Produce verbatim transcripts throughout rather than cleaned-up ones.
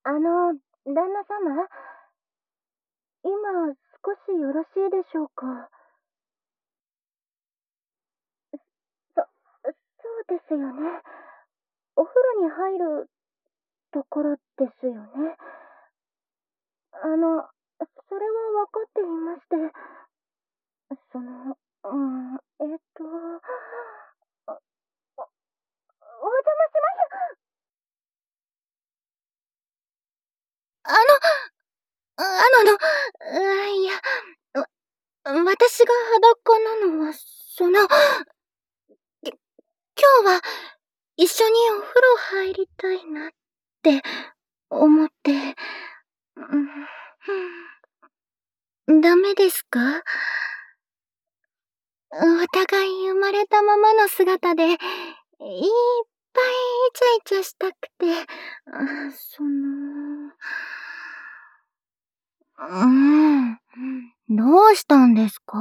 あの、旦那様、今少しよろしいでしょうか。そ、そうですよね。お風呂に入るところですよね。あの、それはわかっていまして、その、うん、えっと、お、お、お邪魔します。あの、あのの、あいや、わ、私が裸なのは、その、き、今日は一緒にお風呂入りたいなって思って、うん、ダメですか？お互い生まれたままの姿で、いっぱいイチャイチャしたくて、あ、その、うーん、どうしたんですか？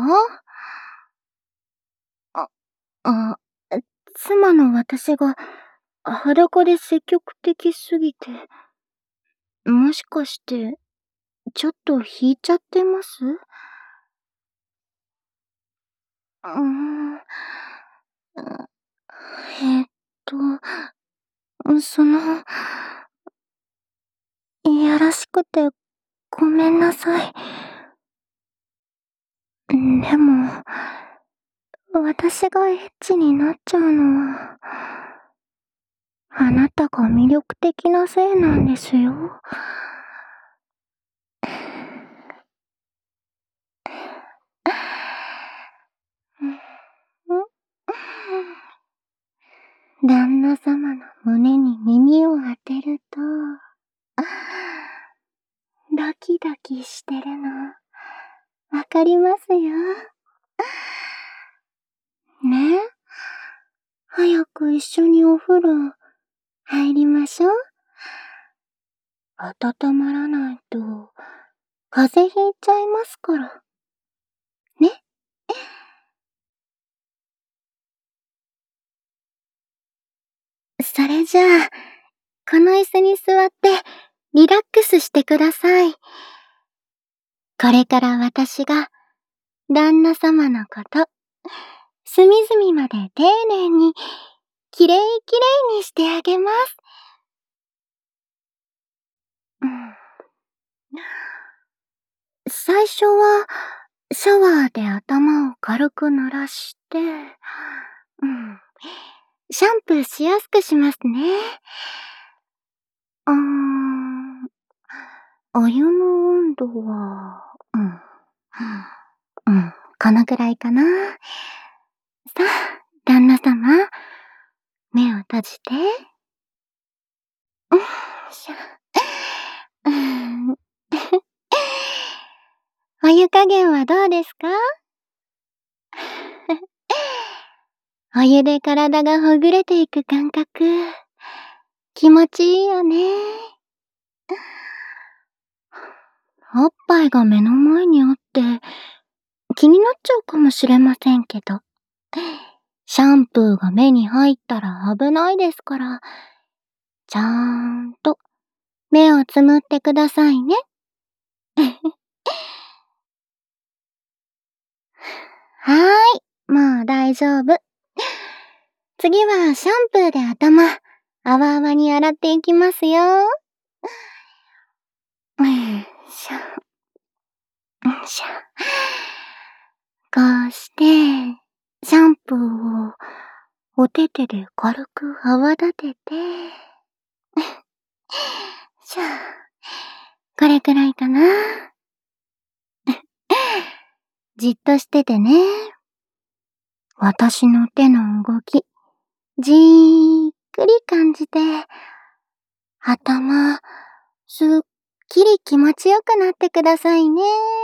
あ、あ、妻の私が裸で積極的すぎて、もしかして、ちょっと引いちゃってます？うーん、えっと、その、いやらしくてごめんなさい。でも、私がエッチになっちゃうのは、あなたが魅力的なせいなんですよ。旦那様の胸に耳を当てると、ドキドキしてるの、わかりますよ。ね？早く一緒にお風呂入りましょう。温まらないと、風邪ひいちゃいますから。ね？それじゃあ、この椅子に座ってリラックスしてください。これから私が旦那様のこと、隅々まで丁寧に、きれいきれいにしてあげます。うん、最初は、シャワーで頭を軽く濡らして、うん、シャンプーしやすくしますね。うーん、お湯の温度は、うん、うん、このくらいかな。さあ、旦那様、目を閉じて。うん、しゃ、うん。お湯加減はどうですか？お湯で体がほぐれていく感覚、気持ちいいよね。おっぱいが目の前にあって、気になっちゃうかもしれませんけど、シャンプーが目に入ったら危ないですから、ちゃんと目をつむってくださいね。はーい、もう大丈夫。次はシャンプーで頭、あわあわに洗っていきますよ。よいしょ。よいしょ。こうして、シャンプーをお手手で軽く泡立てて、しょ。これくらいかな。じっとしててね。私の手の動き、じーっくり感じて、頭、すっきり気持ちよくなってくださいね。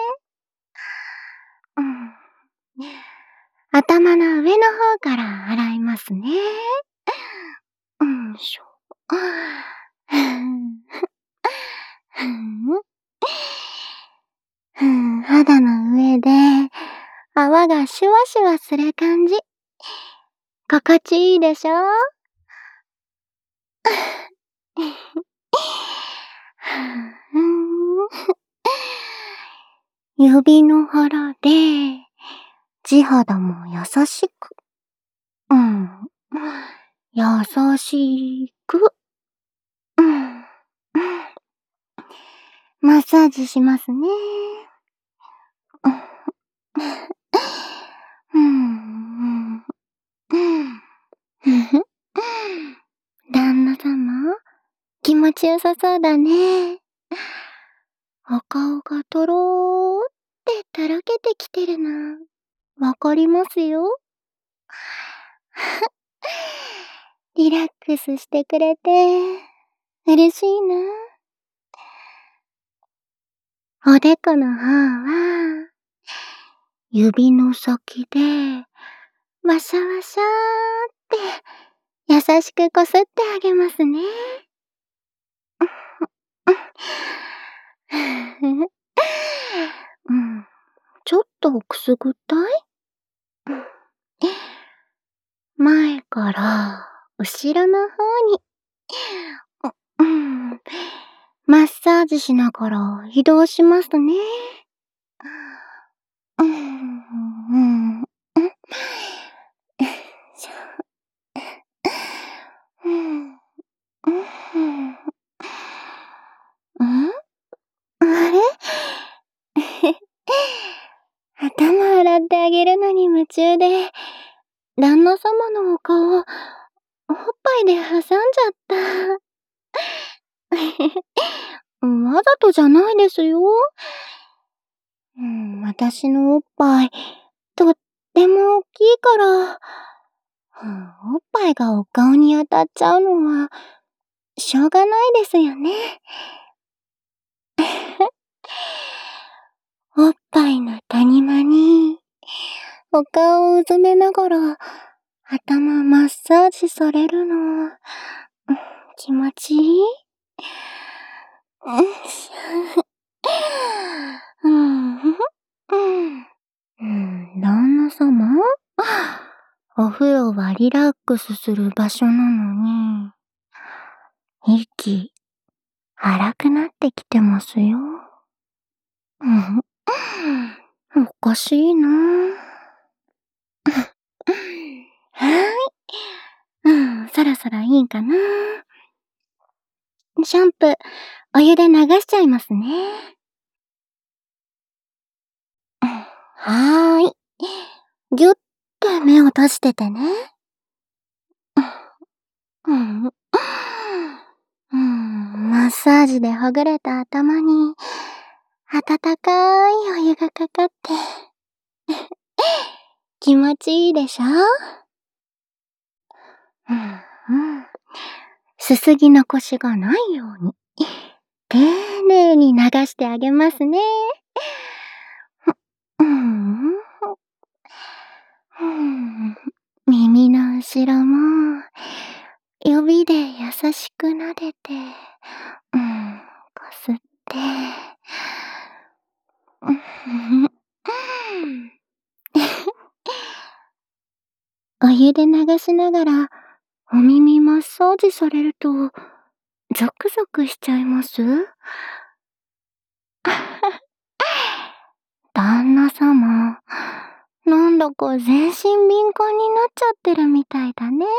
うん、頭の上の方から洗いますね。うんしょ。ふんふんふん、肌の上で泡がシュワシュワする感じ。心地いいでしょ？ 指の腹で、地肌も優しく。うん。優しく。うん。マッサージしますね。うん。うん。旦那様、気持ちよさそうだね。お顔がとろーってとろけてきてるの。わかりますよ。リラックスしてくれて、嬉しいな。おでこの方は、指の先で、わしゃわしゃーって、優しくこすってあげますね。うん、ちょっとくすぐったい？前から後ろの方に、うん、マッサージしながら移動しますね。うん、うん、うん、うん、あれ頭洗ってあげるのに夢中で、旦那様のお顔、おっぱいで挟んじゃった。わざとじゃないですよ。うん、私のおっぱい、とっても大きいから、うん、おっぱいがお顔に当たっちゃうのは、しょうがないですよね。おっぱいの谷間に、お顔をうずめながら、頭マッサージされるの、うん、気持ちいい？うん、うん、うん、旦那様？お風呂はリラックスする場所なのに、息、荒くなってきてますよ。うん、おかしいな。はーい。うん、そろそろいいかな。シャンプー、お湯で流しちゃいますね。はーい。ぎゅって目を閉じててね。うん。うん、マッサージでほぐれた頭に、温かいお湯がかかって、気持ちいいでしょ？うん、うん。すすぎ残しがないように、丁寧に流してあげますね。うん、うん、耳の後ろも、指で優しく撫でて、うん、こすって、うん、お湯で流しながら、お耳マッサージされると、ゾクゾクしちゃいます？旦那様、なんだか全身敏感になっちゃってるみたいだね。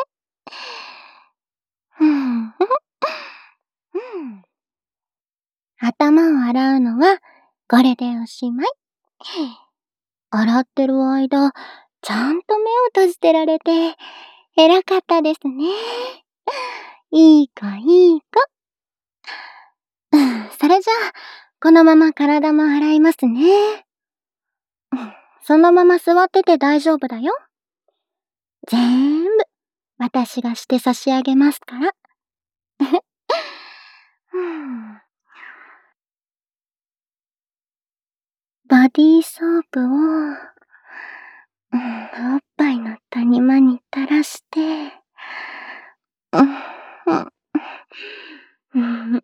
うん。うん。頭を洗うのは、これでおしまい。洗ってる間、ちゃんと目を閉じてられて、偉かったですね。いい子いい子。うん、それじゃあ、このまま体も洗いますね。うん、そのまま座ってて大丈夫だよ。全部、私がして差し上げますから。うん、ボディーソープを、うん、おっぱいの谷間に垂らして、うん、うん、うん、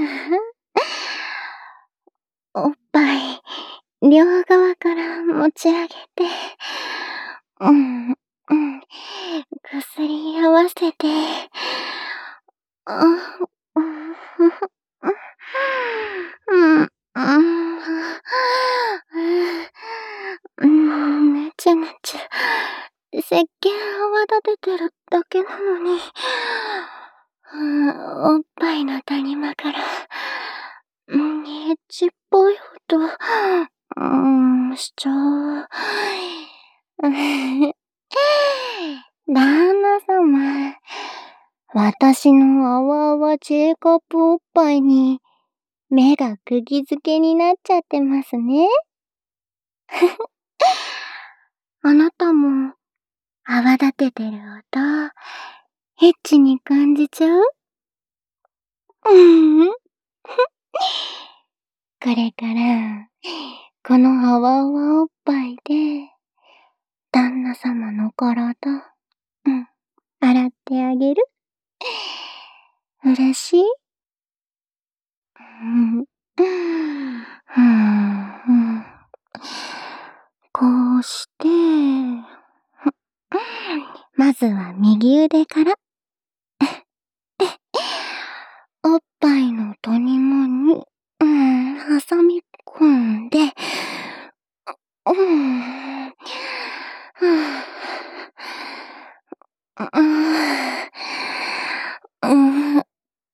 おっぱい、両側から持ち上げて、うん、うん、くすり合わせて、うん、うん、うん、うん、 いの谷間から、ねちっぽい音、うーん、しちゃう。旦那様、私のあわあわ J カップおっぱいに、目が釘付けになっちゃってますね。あなたも、泡立ててる音、エッチに感じちゃう？うーん。これから、このあわあわおっぱいで、旦那様の体、うん、洗ってあげる？嬉しい？うん、うん、こうして、まずは右腕から、おっぱいの谷間に、うん、挟み込んで、うん、うん、うん、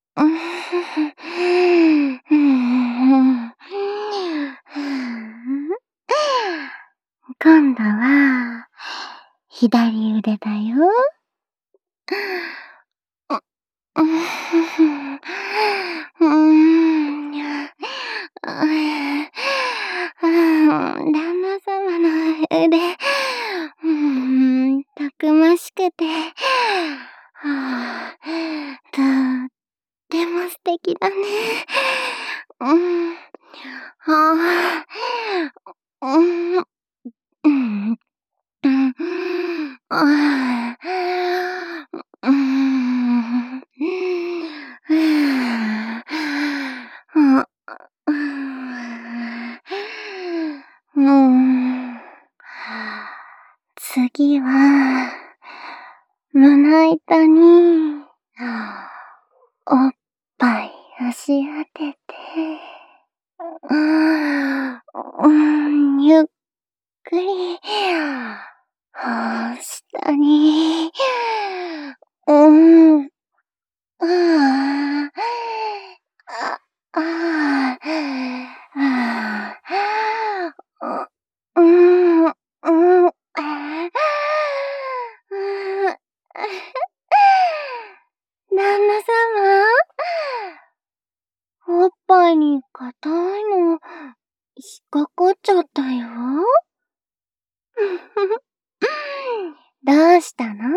今度は、左腕だよ。うーん。旦那様の腕、うーん、たくましくて、はぁ、とっても素敵だね。うん。はぁ、うん、うん、うん、あぁ、うーん、うーん、うーん。次は、胸板に、おっぱい押し当てて、うーん、ゆっくり、下に、うーん、ああ、あ、ああ、ああ、う、うーん、うん、ああ、旦那様、おっぱいに硬いの、引っかかっちゃったよ。どうしたの？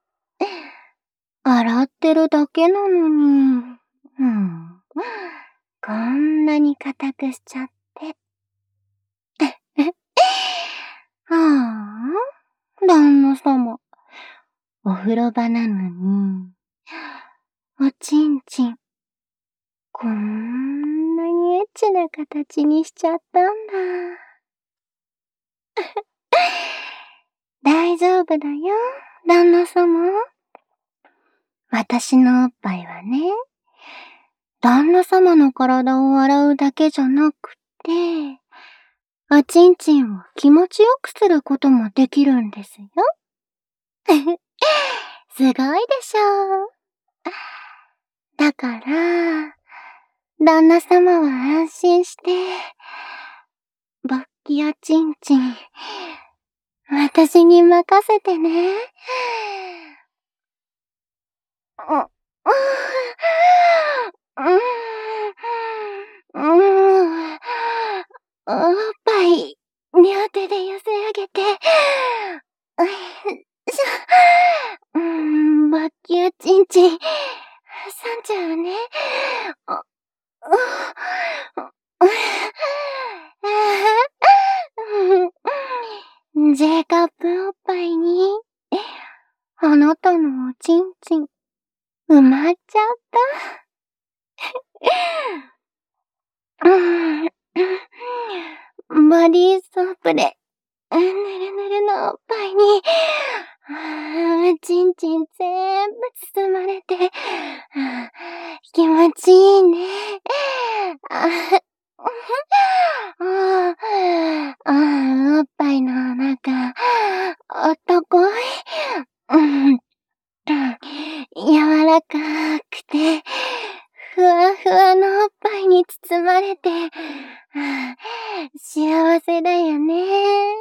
洗ってるだけなのに。うん。こんなに硬くしちゃって。はあ、旦那様。お風呂場なのに、おちんちん、こんなにエッチな形にしちゃったんだ。大丈夫だよ、旦那様。私のおっぱいはね、旦那様の体を洗うだけじゃなくて、おちんちんを気持ちよくすることもできるんですよ。すごいでしょ。だから、旦那様は安心して、勃起やちんちん、私に任せてね。う、う、う、う、おっぱい、両手で寄せ上げて、うしょ、うーん、勃起やちんちん、挟んじゃうね。お、う、う、J カップおっぱいに、あなたのおちんちん、埋まっちゃった。うーん、ボディーソープで、ぬるぬるのおっぱいに、あちんちん全部包まれて、気持ちいいね。ああ、あ、おっぱいの中、あったかい。うん、柔らかくて、 ふわふわのおっぱいに包まれて、幸せだよね。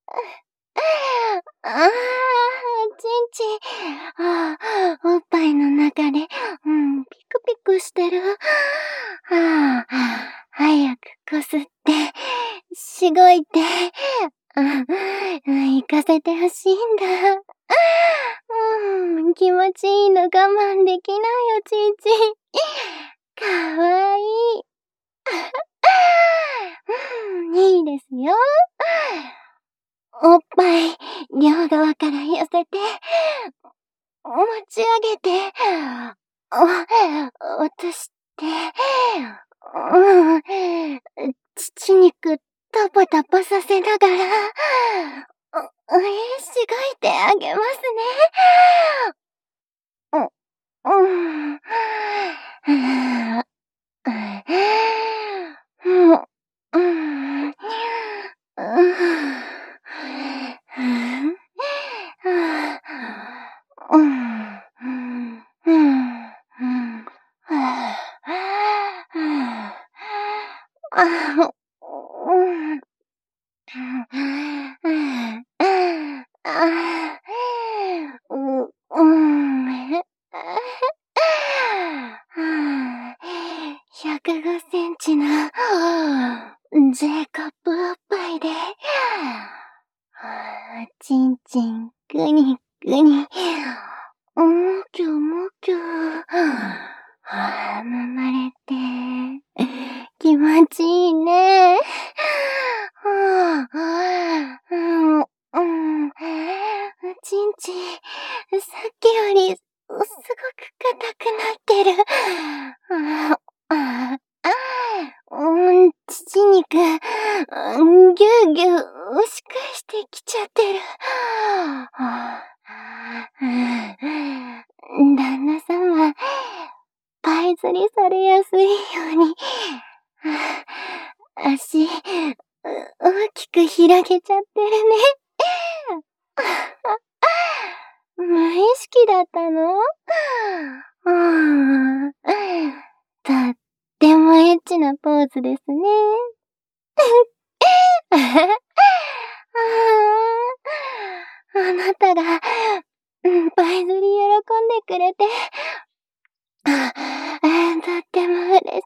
ああ、ちんちん。ああ、おっぱいの中で、うん、ピクピクしてる。はあ、早くこすって、しごいて、うん、行かせてほしいんだ。うん、気持ちいいの我慢できないよ、ちんちん。かわいい。うん、いいですよ。おっぱい、両側から寄せて、持ち上げて、お、落として、うん、乳肉タパタパさせながら、お、え、しごいてあげますね。う、うん。もう、うん。ううん。うん。あ、うん。あ、う、うん。ひゃくごセンチの J カップおっぱいで、ちんちんぐにぐに、もきゅもきゅ、揉まれて、気持ちいいね。うん、うん、ちんちん、さっきより、すごく硬くなってる。ああ、うん、乳肉、うん、ぎゅうぎゅう押し返してきちゃってる。旦那様、パイ釣りされやすいように、足、大きく開けちゃってるね。無意識だったの？うーん。とってもエッチなポーズですね。あなたが、うん、パイ釣り喜んでくれて、とっても嬉しい。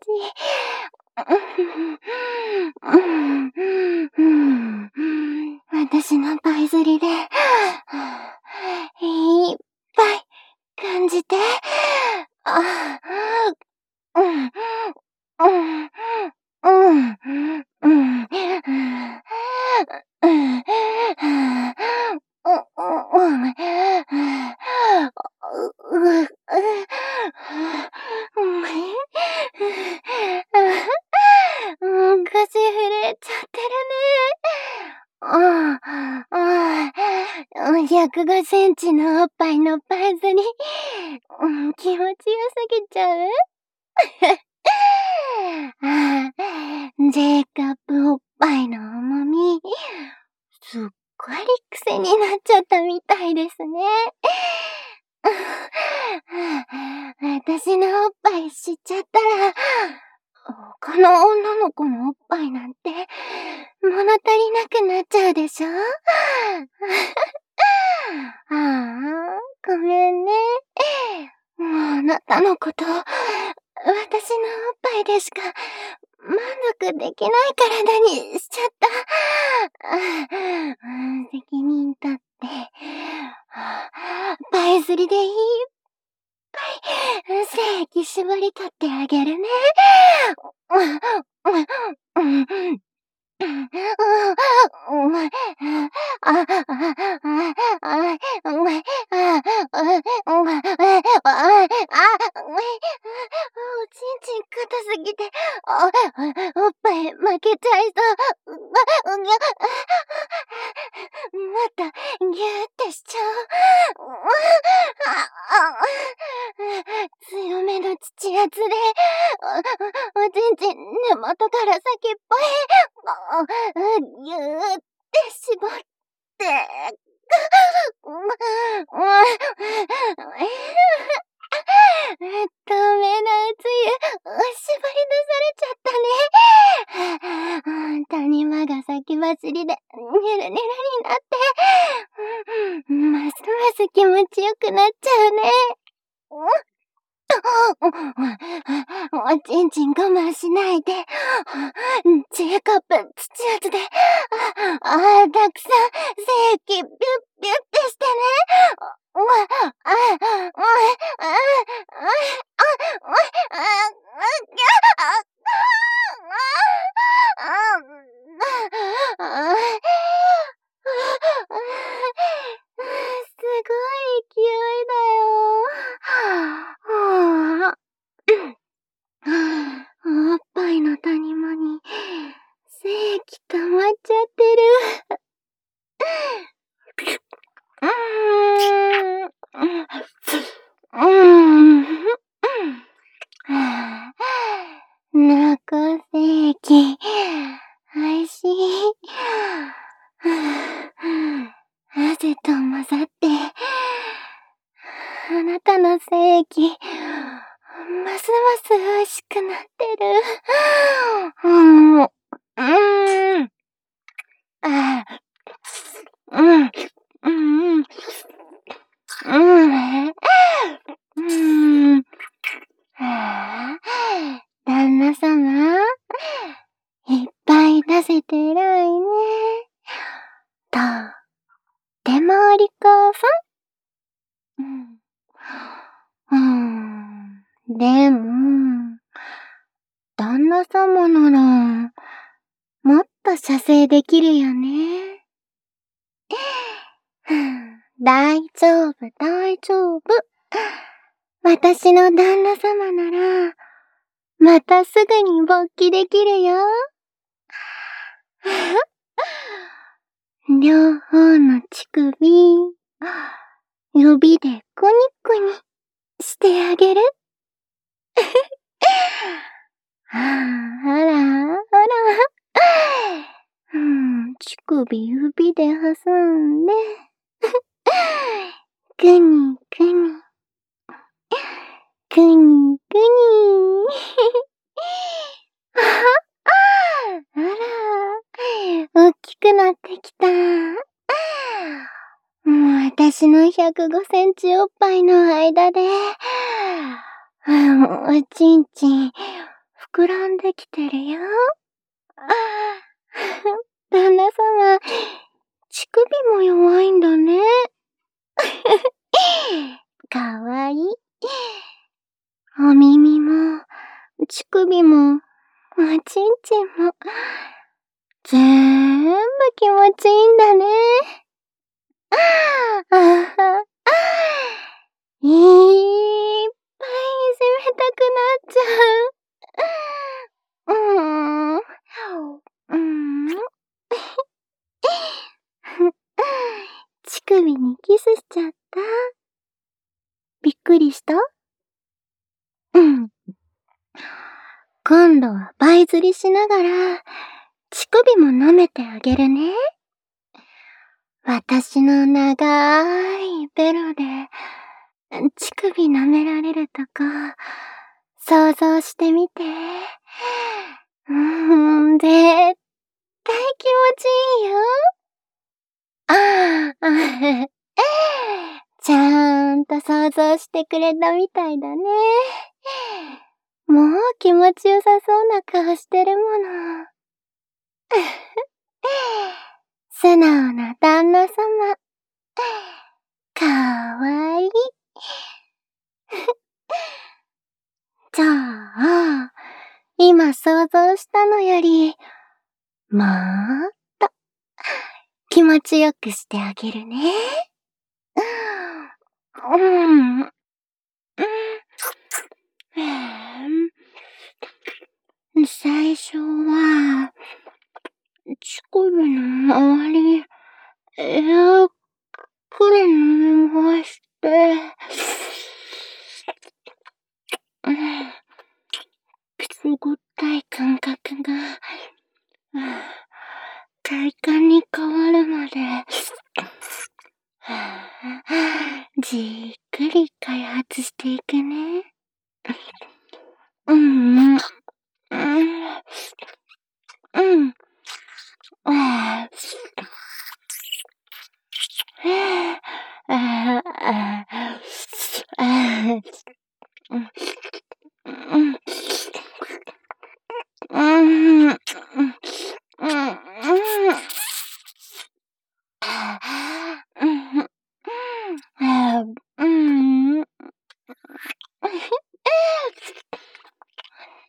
私のパイ釣りで、いっぱい感じて、うん、うん、うん、うん、うん、うん、腰震えちゃってるね。うん、うん、ひゃくごセンチのおっぱいのパイ釣り、うん、気持ちよすぎちゃうああ、J カップおっぱいの重み、すっごい癖になっちゃったみたいですね。私のおっぱい知っちゃったら、他の女の子のおっぱいなんて物足りなくなっちゃうでしょああ、ごめんね。もうあなたのこと、私のおっぱいでしか満足できない体にしちゃった。責任取って、パイ釣りでいっぱい精液絞り取ってあげるね。うん、お前、あ、あ、あ、あ、お前、あ、お前、あ、あ、おちんちん硬すぎて、お、おっぱい負けちゃいそう。あ、ぎゃ、また、ぎゅーってしちゃう。あ、あ、強めの土圧で、お、おちんちん根元から先っぽへ、ぎゅーって絞って、う、う、え、透明なつゆ、 走りでニュルニュルになって、ますます気持ちよくなっちゃうね。おちんちん我慢しないで。チーカップ土やつで、ああ、たくさん精液ビュッビュッてしてね。あ、あ、あ、あ、あ、すごい勢いだよ。はあ。おっぱいの谷間に精液溜まっちゃってる。うーん。うーん。中精液、おいしい。汗と混ざって、あなたの精液、ますます美味しくなってる。うん。うーん。ああ。うん。うん。うん。うん。はあ、旦那様、いっぱい出せて偉いね。とってもお利口さん。うん。うーん。でも、旦那様なら、もっと射精できるよね。大丈夫、大丈夫。私の旦那様なら、またすぐに勃起できるよ。両方の乳首、指でコニコニしてあげる。あら、あら。うん、乳首指で挟んで、くにくに、くにくに。あら、大きくなってきた。もう私のひゃくごセンチおっぱいの間で、おちんちん膨らんできてるよ。旦那様、乳首も弱いんだね。かわいい。お耳も、乳首も、おちんちんも、ぜーんぶ気持ちいいんだね。ああ、いーっぱい攻めたくなっちゃう。うーん。うーん。乳首にキスしちゃった。びっくりした？うん。今度は倍釣りしながら、乳首も舐めてあげるね。私の長いベロで、乳首舐められるとこ、想像してみて。うーん、絶対気持ちいいよ。ああ、ちゃんと想像してくれたみたいだね。もう気持ちよさそうな顔してるもの。素直な旦那様。かわいい。じゃあ、今想像したのより、もーっと気持ちよくしてあげるね。うん。うん。最初は、乳首の周り、ゆっくり飲み干して、うん、くすぐったい感覚が、うん、快感に変わるまで、じっくり開発していくね。うん、うん、うん、うん。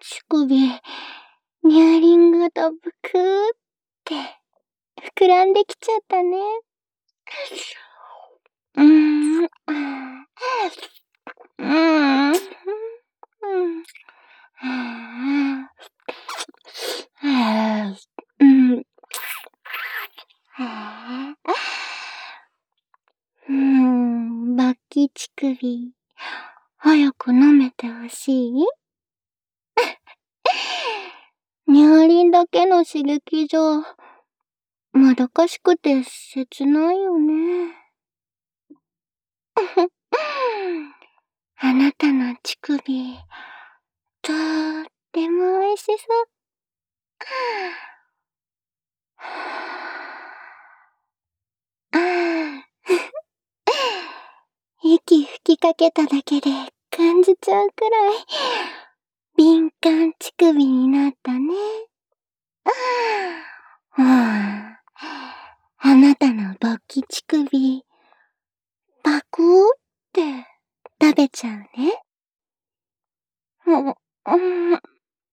乳首、乳輪がとブクーって膨らんできちゃったね。うーん。うーん。うん。うーん。バッキ乳首、早く舐めてほしい？乳輪だけの刺激じゃ、まどかしくて切ないよね。あなたの乳首、とーっても美味しそう。息吹きかけただけで感じちゃうくらい敏感乳首になったね。はあ、あなたの勃起乳首、パクーって食べちゃうね。うん、うん、うん、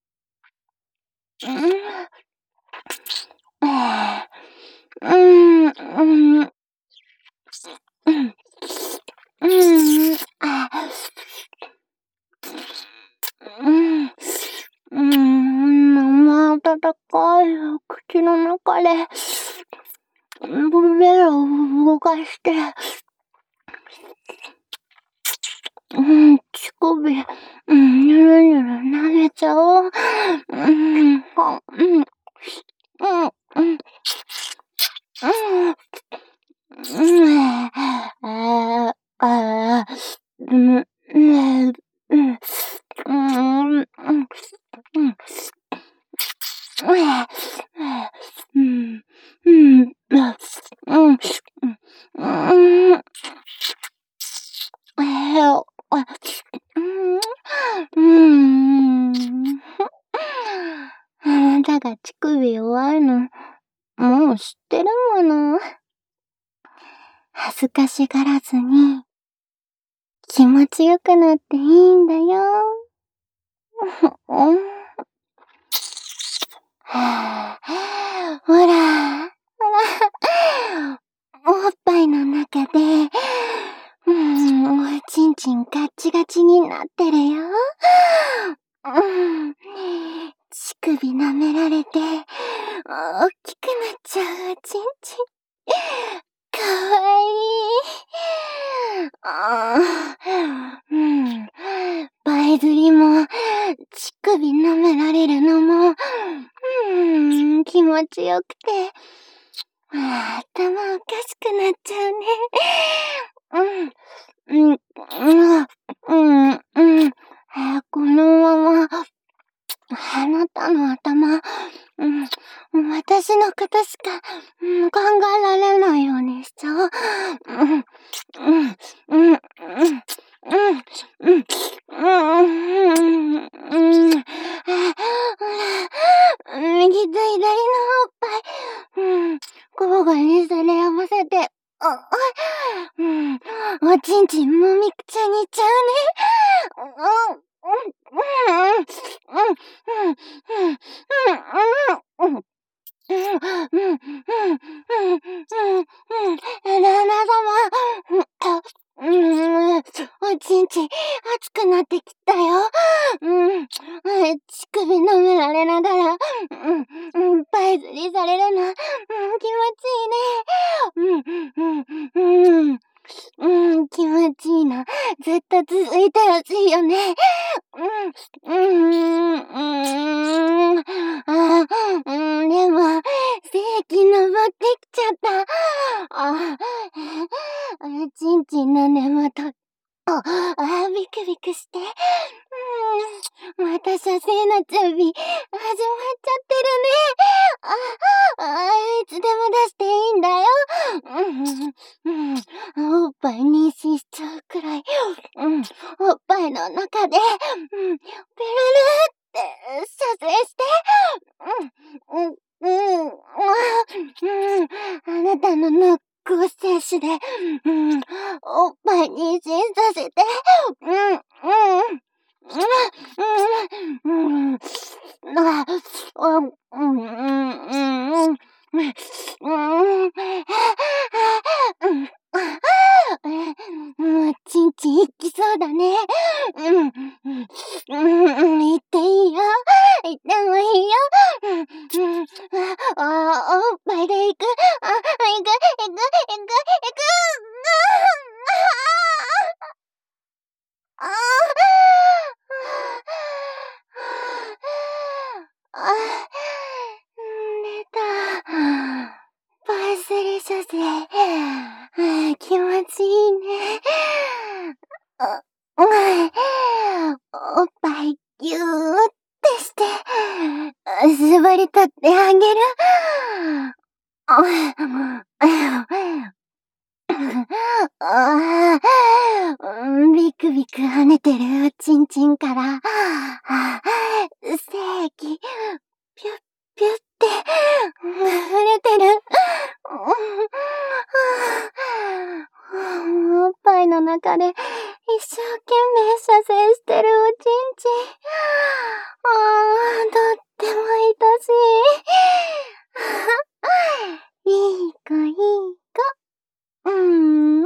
うん、うん、うん、うん、あ、うん、うん、生温かい口の中で、ベロを動かして、うん、乳首、うん、ぬるぬる舐めちゃおう。うん、うん、うん、うん、うん、うん、うん、ああ、うん、うん、うん、うん、うん、うん、うん、うん、うん、うん、えー、あ、うん、うーん。あなたが乳首弱いの、もう知ってるもの。恥ずかしがらずに、気持ちよくなっていいんだよ。うん、はぁ、ほら、ほら、おっぱいの中で、うん、おちんちんガッチガチになってるよ。うん、乳首舐められて、大きくなっちゃうおちんちん。かわいい。あー、うん。バイズリも、乳首舐められるのも、うん、気持ちよくて、あー、頭おかしくなっちゃうね。うん、うん、うん、うん。あ、このまま、あなたの頭、うん、私のことしか、うん、考えられないようにしちゃう。うん、うん、うん、うん、うん、うん、うん、うん、あ、ほら、右と左のおっぱい、うん、交互にそれ合わせて、あ、あ、うん、おちんちんもみくちゃにしちゃうね。うん、うん、うん、うん、うん、うん、うん、うん、うん、うん、うん、うん、うん、うん、うん、旦那様、うん、おちんちん熱くなってきたよ。うん、乳首舐められながら、うん、うん、パイズリされるの、うん、気持ちいいね。うん、うん、うん。うん、気持ちいいな。ずっと続いてほしいよね。うん、うん、うん、あ、うん、でも、正規登ってきちゃった。あ、おちんちんの根元、あ、あ、ビクビクして。うん、また射精の準備、始まっちゃってるね。あ、あ、いつでも出していいんだよ。うん、うん、おっぱい妊娠しちゃうくらい、うん、おっぱいの中で、うん、ペルルって射精して、うん、うん、うん、うん、あなたのノック精子で、うん、おっぱい妊娠させて、うん、うん、うん、うん、うん、 あ、あ、うん、うん、うん、うん、うん、うん、ちんちん行きそうだね。うん、うん、うん、行っていいよ。行ってもいいよ。うん、うん、あ、おっぱいで行く。あ、行く、行く、行く、行く。ああ。ああ、寝た。パースリ射精。ああ、気持ちいいね。あ、おっぱいぎゅーってして、縛り立ってあげる。ああ、ビクビク跳ねてるチンチンから、精液、ピュッピュッって溢れてる。おっぱいの中で一生懸命射精してるおちんちん。ああ、とっても愛しい。いい子いい子。うーん。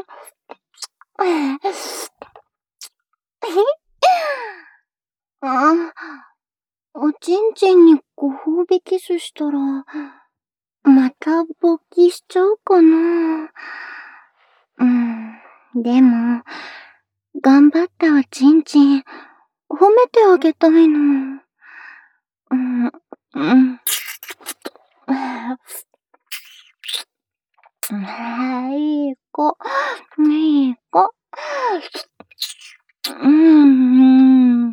あ、おちんちんにご褒美キスしたら、また勃起しちゃうかな。うん、でも、頑張ったおちんちん、褒めてあげたいの。うん、うん。いい子、いい子。うん、うん。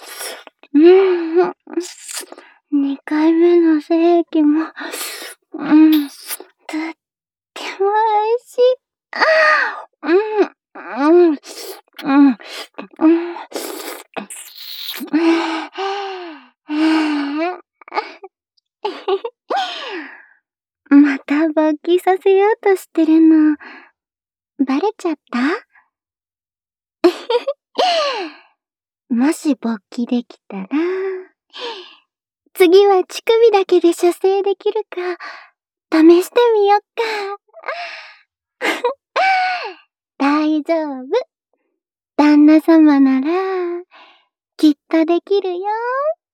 二回目の精液も、うん、とっても美味しい。うん、うん、うん、うん。また勃起させようとしてるの、バレちゃった？もし勃起できたら、次は乳首だけで射精できるか、試してみよっか。大丈夫。旦那様なら、きっとできるよ。